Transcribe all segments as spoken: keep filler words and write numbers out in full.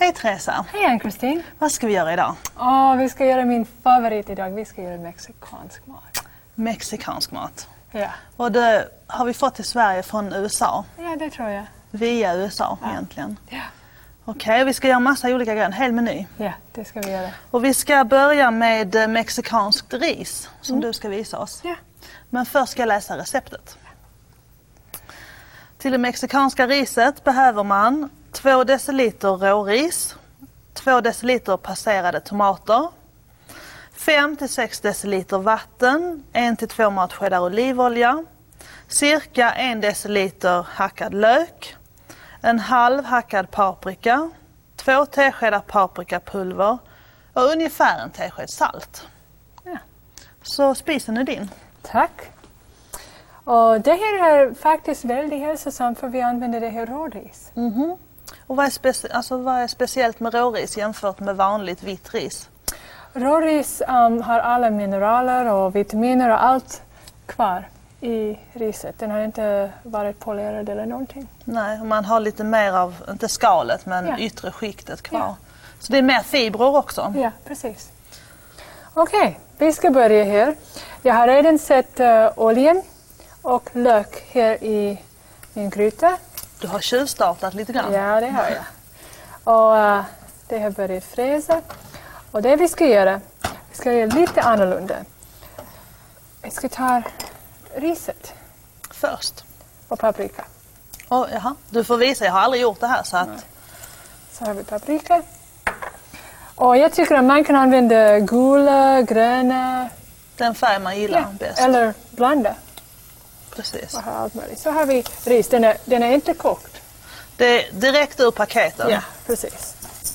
Hej Teresa. Hej Ann-Kristin. Vad ska vi göra idag? Oh, vi ska göra min favorit idag. Vi ska göra mexikansk mat. Mexikansk mat. Ja. Och det har vi fått till Sverige från U S A. Ja, det tror jag. Via U S A ja. egentligen. Ja. Okej, okay, vi ska göra massa olika grejer. En hel meny. Ja, det ska vi göra. Och vi ska börja med mexikanskt ris som mm. du ska visa oss. Ja. Men först ska jag läsa receptet. Ja. Till det mexikanska riset behöver man två deciliter råris, två deciliter passerade tomater, fem till sex deciliter vatten, en till två matskedar olivolja, cirka en deciliter hackad lök, en halv hackad paprika, två teskedar paprikapulver och ungefär en tesked salt. Ja. Så spisen är din. Tack. Och det här är faktiskt väldigt hälsosamt för vi använder det här råris. Mm-hmm. Och vad är, speci- alltså, vad är speciellt med råris jämfört med vanligt vitt ris? Råris um, har alla mineraler och vitaminer och allt kvar i riset. Den har inte varit polerad eller någonting. Nej, och man har lite mer av, inte skalet, men ja. yttre skiktet kvar. Ja. Så det är mer fibrer också. Ja, precis. Okej, okay, vi ska börja här. Jag har redan sett uh, oljan och lök här i min gryta. Du har tjuvstartat lite grann. Ja, det har jag. Och uh, det har börjat fräsa. Och det vi ska göra, vi ska göra lite annorlunda. Vi ska ta riset. Först. Och paprika. Oh, jaha. Du får visa, jag har aldrig gjort det här. Så, att... så har vi paprika. Och jag tycker att man kan använda gula, gröna. Den färg man gillar ja. bäst. Eller blanda. Precis. Och allt möjligt. Så har vi ris, den är, den är inte kokt. Det är direkt ur paketen. Ja, precis.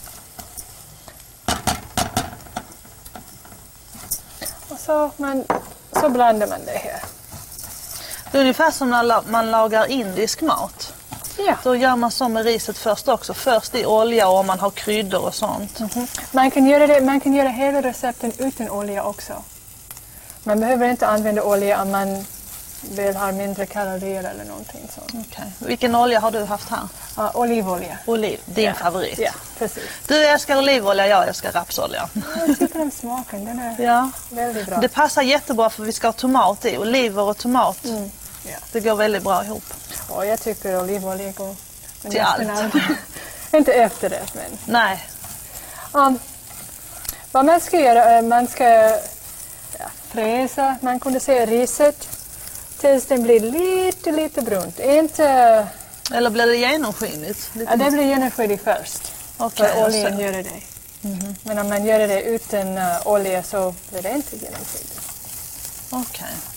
Och så, man, så blandar man det här. Det är ungefär som när man lagar indisk mat. Ja. Då gör man så med riset först också. Först i olja och man har kryddor och sånt. Mm-hmm. Man kan göra det, man kan göra hela recepten utan olja också. Man behöver inte använda olja om man vill ha mindre kalorier eller någonting sånt. Okay. Vilken olja har du haft här? Uh, olivolja. Oliv, din ja. favorit. Ja, precis. Du älskar olivolja, jag älskar rapsolja. Jag tycker om smaken, den är ja. väldigt bra. Det passar jättebra för vi ska ha tomat i. Oliver och tomat, mm. ja. det går väldigt bra ihop. Och jag tycker olivolja går till allt. allt. Inte efter det, men... Nej. Um, vad man ska göra, man ska ja, fräsa, man kunde säga riset. Tills den blir lite, lite brunt. Inte... Eller blir det genomskinligt? Lite ja, det blir genomskinligt först. Okay, för oljan gör det. Mm-hmm. Men om man gör det utan uh, olja så blir det inte genomskinligt. Okej.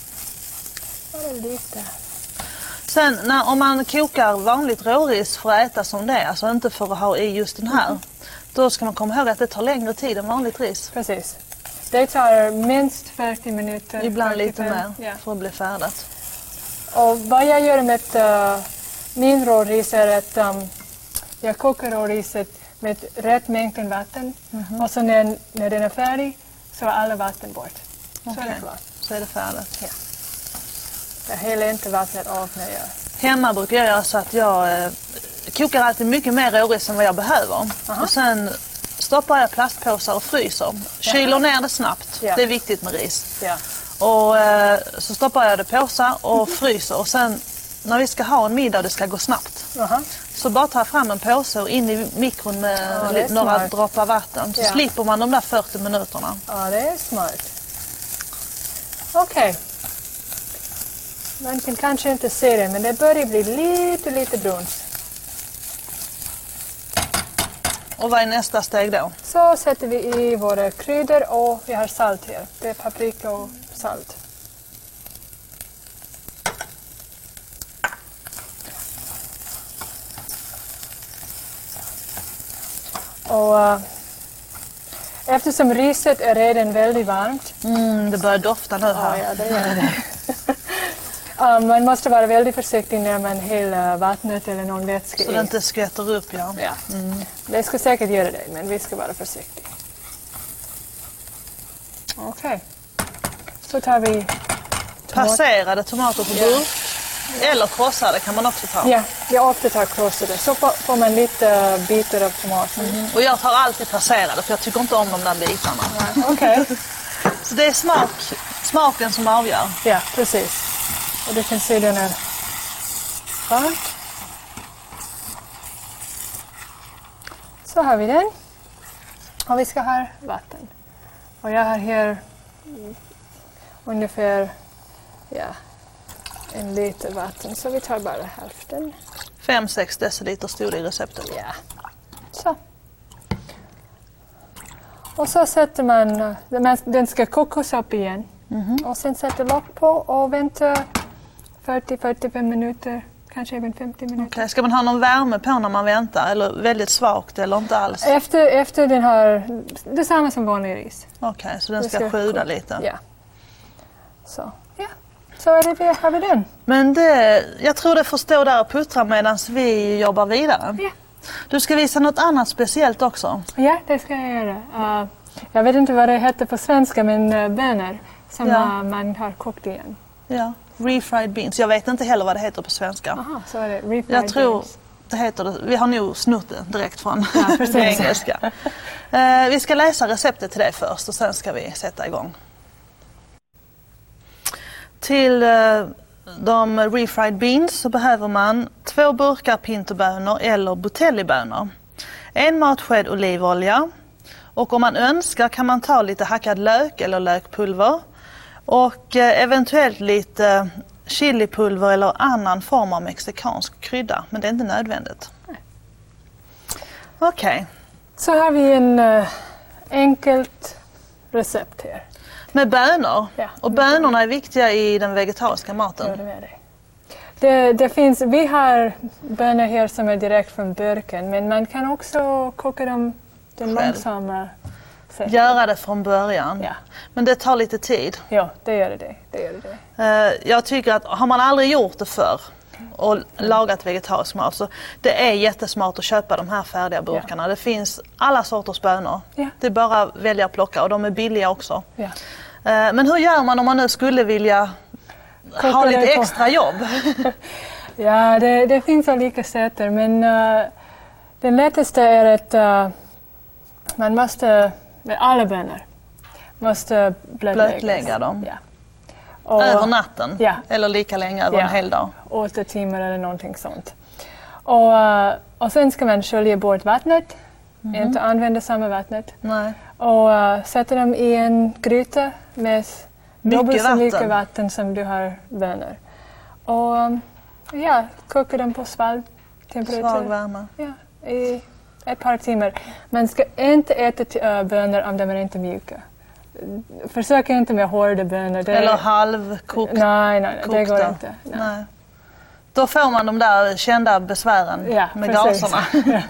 Okay. Bara lite. Sen när, om man kokar vanligt råris för att äta som det är, alltså inte för att ha i just den här, mm. då ska man komma ihåg att det tar längre tid än vanligt ris. Precis. Det tar minst fyrtio minuter. Ibland fyrtiofem. lite mer ja. för att bli färdigt. Och vad jag gör med uh, min råris är att um, jag kokar råriset med rätt mängd vatten. Mm-hmm. Och så när, när den är färdig så är alla vatten bort. Okay. Så är det klart. Så är det färdigt. Ja. Jag häller inte vattnet av när jag... Hemma brukar jag göra så att jag eh, kokar alltid mycket mer råris än vad jag behöver. Uh-huh. Och sen stoppar jag plastpåsar och fryser. Kyler ner det snabbt. Ja. Det är viktigt med ris. Ja. Och eh, så stoppar jag det påsar och fryser. Och sen när vi ska ha en middag och det ska gå snabbt. Uh-huh. Så bara tar jag fram en påse och in i mikron med ja, li- några smart. droppar vatten. Så ja. slipper man de där fyrtio minuterna. Ja, det är smart. Okej. Okay. Man kan kanske inte se det, men det börjar bli lite, lite brunt. Och vad är nästa steg då? Så sätter vi i våra kryddor och vi har salt här. Det är paprika och salt. Och uh, eftersom riset är redan väldigt varmt. Mm, det börjar dofta nu här. Ja, ja, det gör det. um, man måste vara väldigt försiktig när man häller vattnet eller någon vätska i. Så det inte skvätter upp, ja. ja. Mm. Det ska säkert göra det, men vi ska vara försiktiga. Okej. Okay. Så tar vi... Passerade tomater på burk. Ja. Eller krossade kan man också ta. Ja, jag ofta tar krossade. Så får, får man lite bitar av tomaten. Mm. Och jag tar alltid passerade för jag tycker inte om de där bitarna. Ja, okej. Okay. Så det är smak, smaken som avgör. Ja, precis. Och du kan se den är varmt. Så har vi den. Och vi ska ha vatten. Och jag har här ungefär ja, en liter vatten. Så vi tar bara hälften. fem sex deciliter stod det i receptet. Ja. Så. Och så sätter man, den ska kokas upp igen. Mm-hmm. Och sen sätter lock på och vänta fyrtio till fyrtiofem minuter. Kanske även femtio minuter. Okay. Ska man ha någon värme på när man väntar? Eller väldigt svagt eller inte alls? Efter, efter den har, det är samma som vanlig ris. Okej, okay, så den ska, ska sjuda lite? Ja. Så, ja. Så är det, har vi den. Men det, jag tror det får stå där och puttra medan vi jobbar vidare. Ja. Du ska visa något annat speciellt också. Ja, det ska jag göra. Uh, jag vet inte vad det heter på svenska, men uh, bönor som ja. uh, man har kokt igen. Ja, refried beans. Jag vet inte heller vad det heter på svenska. Aha, så är det refried jag tror beans. Det heter det. Vi har nog snott det direkt från ja, det engelska. uh, vi ska läsa receptet till det först och sen ska vi sätta igång. Till uh, de refried beans så behöver man två burkar pintobönor eller botellibönor, en matsked olivolja och om man önskar kan man ta lite hackad lök eller lökpulver och eh, eventuellt lite chilipulver eller annan form av mexikansk krydda, men det är inte nödvändigt. Okej. Okay. Så har vi en uh, enkelt recept här. Med bönor. Ja, och bönorna är viktiga i den vegetariska maten. Ja, det är det. Det, det finns, vi har bönor här som är direkt från burken, men man kan också koka dem den långsamma sättet. Göra det från början. Ja. Men det tar lite tid. Ja, det gör det. det, gör det. Uh, jag tycker att har man aldrig gjort det förr och mm. lagat vegetarisk mat så det är jättesmart att köpa de här färdiga burkarna. Ja. Det finns alla sorters bönor. Ja. Det är bara att välja och plocka och de är billiga också. Ja. Uh, men hur gör man om man nu skulle vilja koka ha lite extra jobb? Ja, det, det finns olika sätt, men uh, den lättaste är att uh, man måste, med alla bönor, måste blötlägga dem. Ja. Och, över natten? Ja. Eller lika länge över ja. en hel dag? Åtta timmar eller någonting sånt. Och, uh, och sen ska man skölja bort vattnet, mm-hmm. inte använda samma vattnet. Nej. Och uh, sätta dem i en gryta med dubbelt så mycket vatten som du har bönor. Och um, ja, koka dem på svag temperatur. Svag värme. Ja, i ett par timmar. Man ska inte äta uh, bönor om de är inte mjuka. Försök inte med hårda bönor. Det eller halvkokt. Nej, nej, nej det går inte. Nej. Nej. Då får man de där kända besvären ja, med precis. gaserna.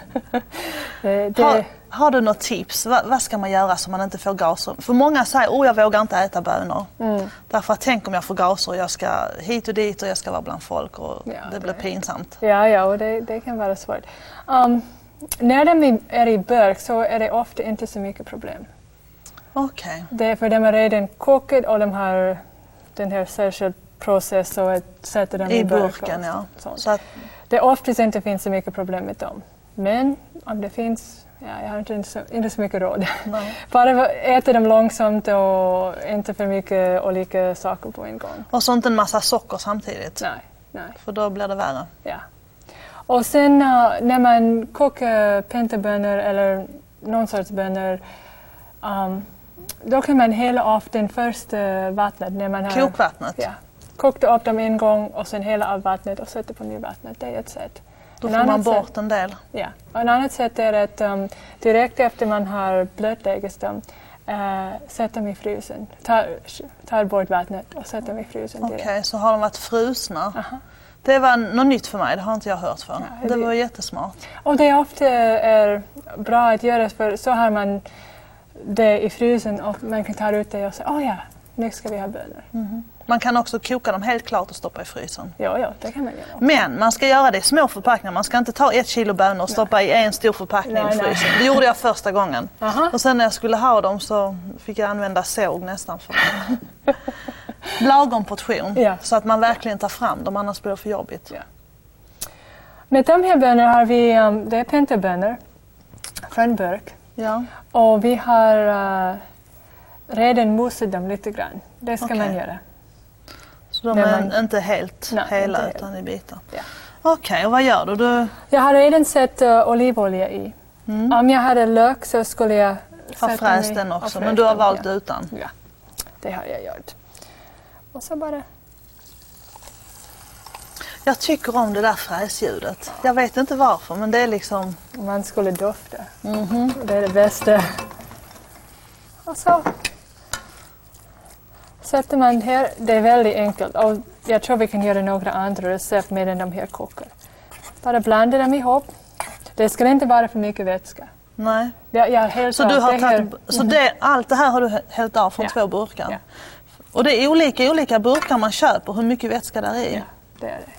det, det... Har, har du något tips? Va, vad ska man göra så man inte får gaser? För många säger, oh jag vågar inte äta bönor. Mm. Därför att tänk om jag får gaser och jag ska hit och dit och jag ska vara bland folk och ja, det blir det. pinsamt. Ja, ja och det, det kan vara svårt. Um, när de är i burk så är det ofta inte så mycket problem. Okej. Okay. Det är för de är redan kokade och de har den här särskilda process och att sätta dem i, I burken. Ja. Så att det oftast inte finns så mycket problem med dem. Men om det finns, ja, jag har inte så, inte så mycket råd. Bara äta dem långsamt och inte för mycket olika saker på en gång. Och så inte en massa socker samtidigt. Nej, nej. För då blir det värre. Ja. Och sen uh, när man kokar pentobönor eller någon sorts bönor um, då kan man hälla av den första vattnet. När man har, kokvattnet? Ja. Kokta upp dem en gång och sen hälla av vattnet och sätta på ny vattnet. Det är ett sätt. Då får man bort sätt, en del. Ja. Och en annat sätt är att um, direkt efter man har blötläggat dem uh, sätta dem i frysen. Tar, tar bort vattnet och sätta dem i frysen direkt. Okej, okay, så har de varit frusna. Uh-huh. Det var något nytt för mig, det har inte jag hört för. Ja, det, det var jättesmart. Och det är ofta är bra att göra för så har man det i frysen och man kan ta ut det och säga, åh oh ja, nu ska vi ha bönor. Mm-hmm. Man kan också koka dem helt klart och stoppa i frysen. Ja, ja, det kan man göra. Men man ska göra det i små förpackningar. Man ska inte ta ett kilo bönor och stoppa nej. i en stor förpackning nej, i frysen. Nej. Det gjorde jag första gången. Aha. Och sen när jag skulle ha dem så fick jag använda såg nästan för lagom portion. Ja. Så att man verkligen tar fram dem, annars blir det för jobbigt. Ja. Med de här bönorna har vi, um, det är pentabönor från burk. Ja. Och vi har uh, redan mosat dem lite grann. Det ska Okej. man göra. Så de När är man- inte helt Nej, hela inte utan i bitar. Ja. Okej, och vad gör du? du Jag har redan sett uh, olivolja i. mm. Om jag hade lök så skulle jag har sätta fräst i- den och också, fräst men du har den, valt ja. utan. Ja, det har jag gjort. Och så bara... Jag tycker om det där fräsljudet. Jag vet inte varför, men det är liksom... Man skulle dofta. Mhm. Det är det bästa. Och så sätter man här. Det är väldigt enkelt. Och jag tror vi kan göra några andra recept medan de här kokar. Bara blanda dem ihop. Det ska inte vara för mycket vätska. Nej. Jag, jag har helt Så, du har det här- tagit, så det, allt det här har du hällt av från Ja. två burkar? Ja. Och det är olika olika burkar man köper, hur mycket vätska där är i? Ja, det är det.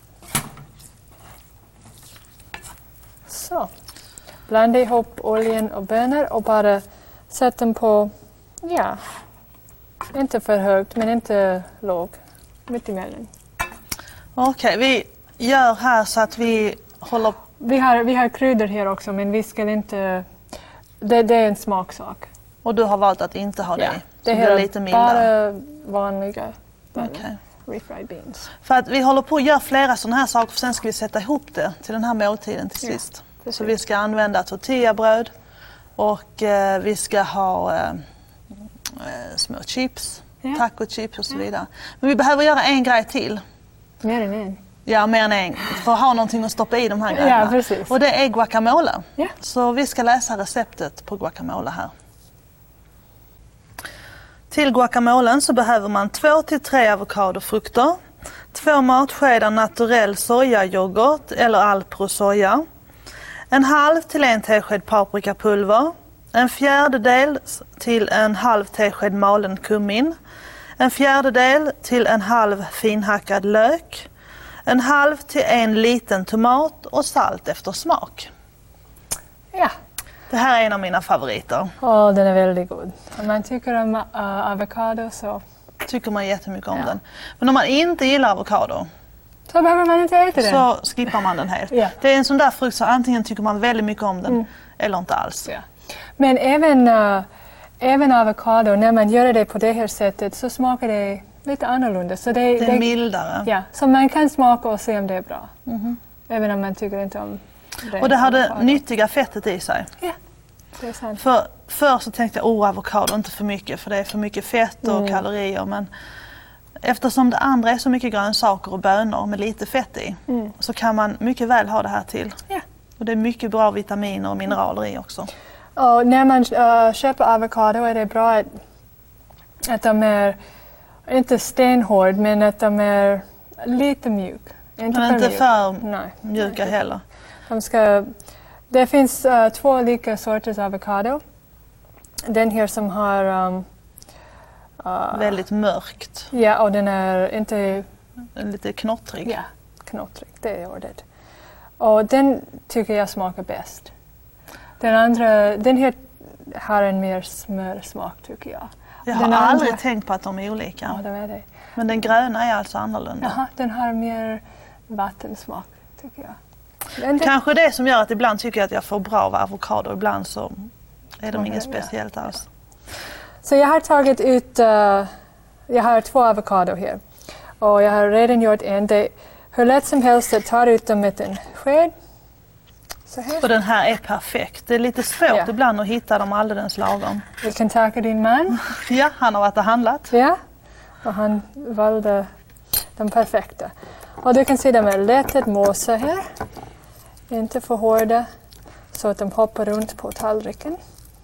Så. Blanda ihop oljan och bönor och bara sätt dem på, ja, inte för högt men inte låg, mitt emellan. Okej, vi gör här så att vi håller... Vi har, vi har kryddor här också men vi ska inte, det, det är en smaksak. Och du har valt att inte ha det i? Så det det här blir är lite mildare? bara vanliga bönor, Okej. refried beans. För att vi håller på att göra flera sådana här saker, för sen ska vi sätta ihop det till den här måltiden till Ja, sist. precis. Så vi ska använda tortillabröd och eh, vi ska ha eh, eh, små chips, Ja. tacochips och så vidare. Men vi behöver göra en grej till. Mer än en. Ja, mer än en. För att ha någonting att stoppa i de här grejerna. Ja, precis. Och det är guacamole. Ja. Så vi ska läsa receptet på guacamole här. Till guacamolen så behöver man två till tre avokadofrukter, två matskedar naturell sojayoghurt eller Alpro soja, en halv till en tesked paprikapulver, en fjärdedel till en halv tesked malen kummin, en fjärdedel till en halv finhackad lök, en halv till en liten tomat och salt efter smak. Ja. Det här är en av mina favoriter. Åh, den är väldigt god. Om man tycker om uh, avokado så, Tycker man jättemycket om Ja. den. Men om man inte gillar avokado så behöver man inte äta den. så skippar man den helt. Ja. Det är en sån där frukt så antingen tycker man väldigt mycket om den Mm. eller inte alls. Ja. Men även, uh, även avokado, när man gör det på det här sättet så smakar det lite annorlunda. Så det, Det är mildare. ja, så man kan smaka och se om det är bra. Mhm. Även om man tycker inte om det. Och det har det avokado. nyttiga fettet i sig. Ja, det är sant. För, förr så tänkte jag, oh avokado inte för mycket för det är för mycket fett och Mm. kalorier. Men eftersom det andra är så mycket grönsaker och bönor med lite fett i Mm. så kan man mycket väl ha det här till. Ja. Och det är mycket bra vitaminer och mineraler i också. Och när man uh, köper avokado är det bra att, att de är inte stenhård men att de är lite mjuk. Inte Men för inte mjuk. för Nej. mjuka heller. De ska, det finns uh, två olika sorters avokado. Den här som har um, uh, Väldigt mörkt. ja, och den är inte Lite knottrig. ja, knottrig, det är ordet. Och den tycker jag smakar bäst. Den andra, den här har en mer smörsmak tycker jag. Jag har Den andra- aldrig tänkt på att de är olika. Ja, de är det. Men den gröna är alltså annorlunda. Jaha, den har mer vattensmak tycker jag. Men det, Kanske det som gör att ibland tycker jag att jag får bra av avokado. Ibland så är de Okej, inget ja. speciellt alls. Så jag har tagit ut, uh, jag har två avokado här. Och jag har redan gjort en. Det är hur lätt som helst att ta ut dem med en sked. Så här. Och den här är perfekt. Det är lite svårt Ja. ibland att hitta dem alldeles lagom. Vi kan tacka din man. Ja, han har varit och handlat. Ja. Och han valde de perfekta. Och du kan se dem är lätt att mosa här. Inte för hårda. Så att de hoppar runt på tallriken.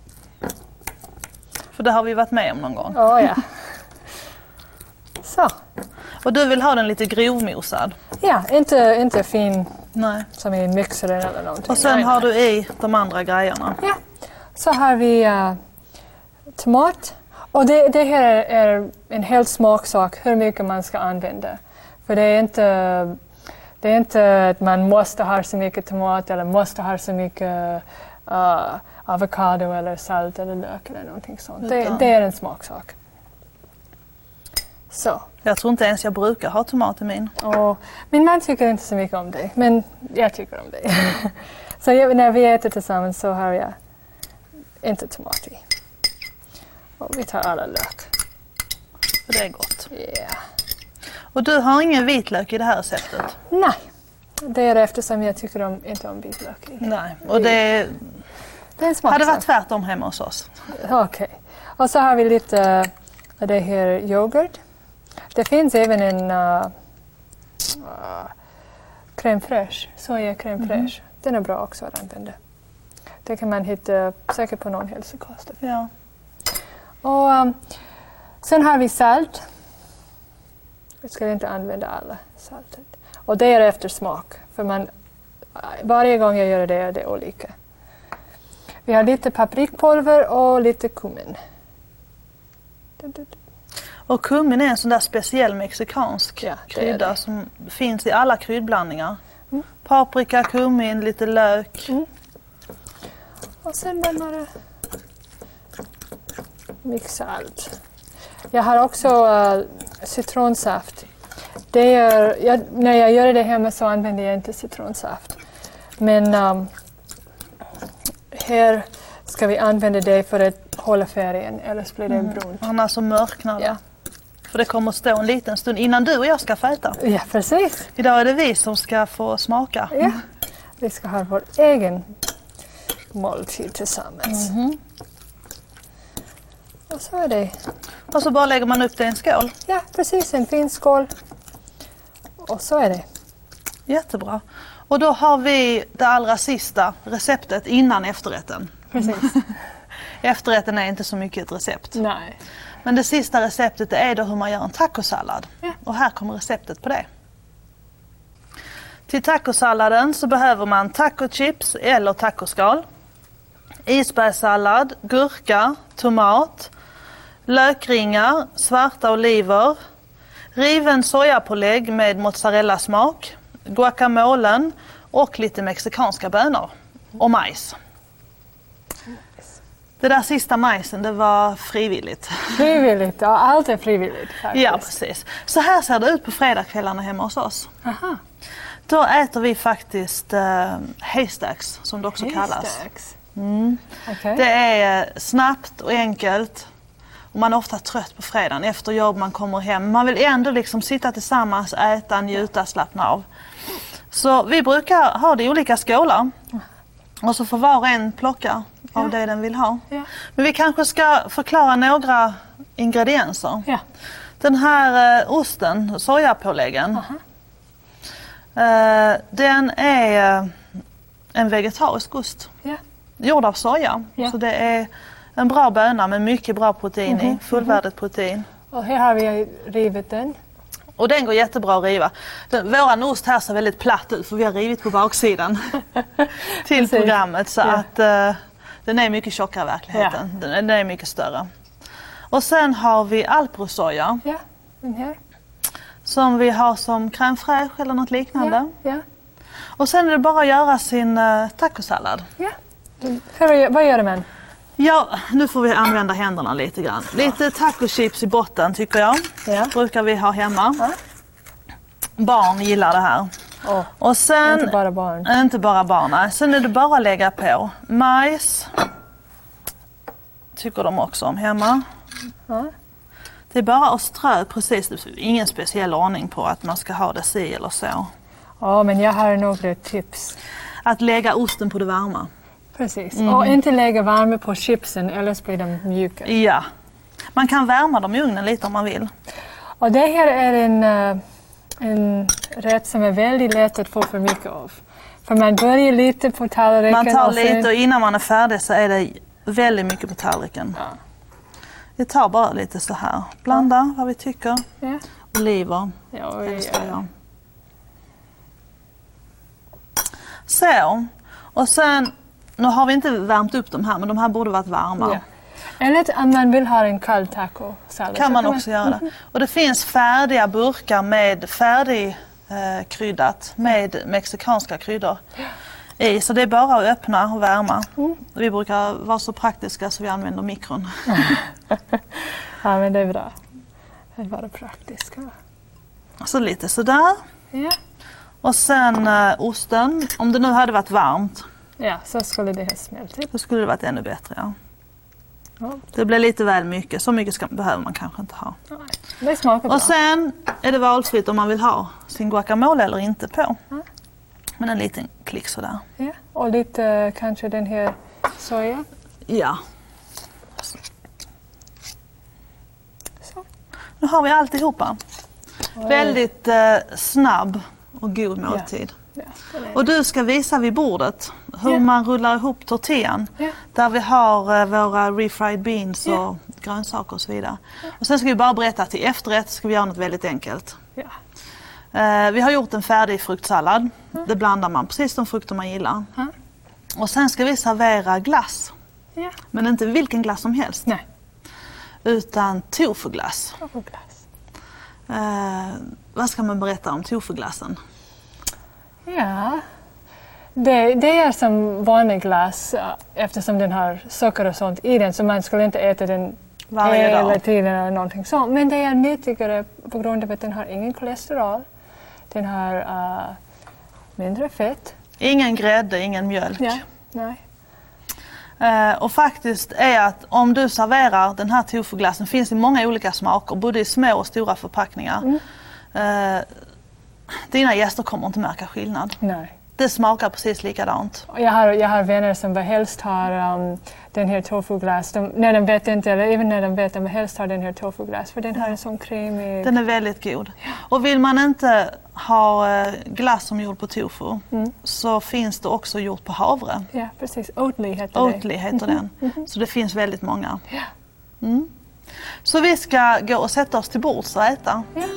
För det har vi varit med om någon gång. Åh ja. Så. Och du vill ha den lite grovmosad. Ja, inte, inte fin Nej. som i en mixer eller någonting. Och sen Nej, har nej. du i de andra grejerna. Ja. Så har vi uh, tomat. Och det, det här är, är en helt smaksak hur mycket man ska använda. För det är inte, det är inte att man måste ha så mycket tomat eller måste ha så mycket uh, avokado eller salt eller lök eller någonting sånt. Det, Utan- det är en smaksak. Så. Jag tror inte ens jag brukar ha tomat i min. Och min man tycker inte så mycket om det, men jag tycker om det. Så jag, när vi äter tillsammans så har jag inte tomat i. Och vi tar alla lök. För det är gott. Yeah. Och du har ingen vitlök i det här receptet? Nej, det är eftersom jag tycker om, inte om vitlök i. Nej, och det, det är en hade varit tvärtom hemma hos oss. Okej. Okay. Och så har vi lite uh, det här yoghurt. Det finns även en uh, uh, crème fraîche, soja crème fraîche. Mm. Den är bra också att använda. Det kan man hitta säkert på någon hälsokost. Ja. Och um, sen har vi salt. Jag ska inte använda alla saltet. Och det är efter smak. För man, varje gång jag gör det är det olika. Vi har lite paprikpulver och lite kummin. Och kummin är en sån där speciell mexikansk ja, krydda som finns i alla kryddblandningar. Mm. Paprika, kummin, lite lök. Mm. Och sen bara mixa allt. Jag har också uh, citronsaft. Det är, jag, när jag gör det hemma så använder jag inte citronsaft. Men um, här ska vi använda det för att hålla färgen, eller blir det mm. brunt. Annars så mörknar det. Ja. För det kommer att stå en liten stund innan du och jag ska få äta. Ja, precis. Idag är det vi som ska få smaka. Ja, vi ska ha vår egen måltid tillsammans. Mm-hmm. Och så är det. Och så bara lägger man upp det i en skål. Ja, precis. En fin skål. Och så är det. Jättebra. Och då har vi det allra sista receptet innan efterrätten. Precis. Efterrätten är inte så mycket ett recept. Nej. Men det sista receptet är då hur man gör en tacosallad. Ja. Och här kommer receptet på det. Till tacosalladen så behöver man tacochips eller tacoskal, isbergssallad, gurka, tomat, lökringar, svarta oliver, riven sojapålägg med mozzarella-smak, guacamolen och lite mexikanska bönor och majs. Det där sista majsen, det var frivilligt. Frivilligt, ja, allt är frivilligt faktiskt. Ja, precis. Så här ser det ut på fredagskvällarna hemma hos oss. Aha. Då äter vi faktiskt uh, haystacks, som det också haystacks. kallas. Mm. Okay. Det är snabbt och enkelt. Och man är ofta trött på fredagen efter jobb, man kommer hem. Man vill ändå liksom sitta tillsammans, äta, njuta, slappna av. Så vi brukar ha det i olika skålar. Och så får var och en plocka av ja. det den vill ha. Ja. Men vi kanske ska förklara några ingredienser. Ja. Den här eh, osten, sojapåläggen. Uh-huh. eh, den är eh, en vegetarisk ost. Ja. Gjord av soja. Ja. Så det är en bra böna med mycket bra protein mm-hmm. i. Fullvärdigt protein. Och här har vi rivit den. Och den går jättebra att riva. Den, våran ost här ser väldigt platt ut för vi har rivit på baksidan till programmet. Så ja. att uh, den är mycket tjockare i verkligheten. Ja. Den, den är mycket större. Och sen har vi alprosoja. Ja, den här. Som vi har som crème fraîche eller något liknande. Ja. Ja. Och sen är det bara att göra sin uh, tacosallad. Ja. För, vad gör man? Ja, nu får vi använda händerna lite grann. Lite tacochips i botten tycker jag. Ja. Brukar vi ha hemma. Ja. Barn gillar det här. Oh. Och sen, inte bara barn. Inte bara barn, nej. Sen är det bara att lägga på. Majs tycker de också om hemma. Ja. Det är bara att strö precis. Ingen speciell ordning på att man ska ha det si eller så. Ja, men jag har några tips. Att lägga osten på det varma. Precis. Mm. Och inte lägga värme på chipsen eller blir de mjuka. Ja. Man kan värma dem i ugnen lite om man vill. Och det här är en, en rätt som är väldigt lätt att få för mycket av. För man börjar lite på tallriken. Man tar och sen... lite och innan man är färdig så är det väldigt mycket på tallriken. Ja. Vi tar bara lite så här. Blanda ja. vad vi tycker. Ja. Oliver. Ja, ja, ja. Så. Och sen, nu har vi inte värmt upp de här, men de här borde varit varma. Ja. Eller om man vill ha en kall tacosallad. Kan man också göra det. Och det finns färdiga burkar med färdig eh, kryddat med mexikanska kryddor i. Så det är bara att öppna och värma. Mm. Vi brukar vara så praktiska så vi använder mikron. Ja, men det är bra. Det var praktiskt. Så lite sådär. Ja. Och sen eh, osten, om det nu hade varit varmt. Ja, så skulle det ha smältit. Då skulle det varit ännu bättre, ja. Ja. Det blir lite väl mycket. Så mycket ska, behöver man kanske inte ha. Nej, det smakar bra. Och sen är det valfritt om man vill ha sin guacamole eller inte på. Ja. Men en liten klick sådär. Ja. Och lite kanske den här soja. Ja. Så. Nu har vi alltihopa. Väldigt eh, snabb och god måltid. Ja, det Och du ska visa vid bordet hur Ja. man rullar ihop tortillan. Ja. Där vi har eh, våra refried beans och Ja. grönsaker och så vidare. Och sen ska vi bara berätta att till efterrätt ska vi göra något väldigt enkelt. Ja. Eh, vi har gjort en färdig fruktsallad. Det blandar man precis de frukter man gillar. Ja. Och sen ska vi servera glass. Ja. Men inte vilken glass som helst. Nej, Utan tofuglass. toffuglass. Eh, vad ska man berätta om tofuglassen? Ja, det, det är som vanlig glass äh, eftersom den har socker och sånt i den så man skulle inte äta den Varje hela dag. tiden eller någonting sånt. Men det är nyttigare på grund av att den har ingen kolesterol. Den har äh, mindre fett. Ingen grädde, ingen mjölk. Ja, nej. Eh, och faktiskt är att om du serverar den här tofuglassen, finns i många olika smaker, både i små och stora förpackningar. Mm. Eh, dina gäster kommer inte märka skillnad. Nej. Det smakar precis likadant. Och Jag har, jag har vänner som helst har um, den här tofuglass. De, när de vet inte, eller även när de vet, de helst har den här tofuglass. För den har en sån kremig... Den är väldigt god. Och vill man inte ha eh, glass som gjord på tofu Mm. så finns det också gjort på havre. Ja, precis. Oatly heter Oatly heter den. Så det finns väldigt många. Mm. Så vi ska gå och sätta oss till bords och äta. det. Ja.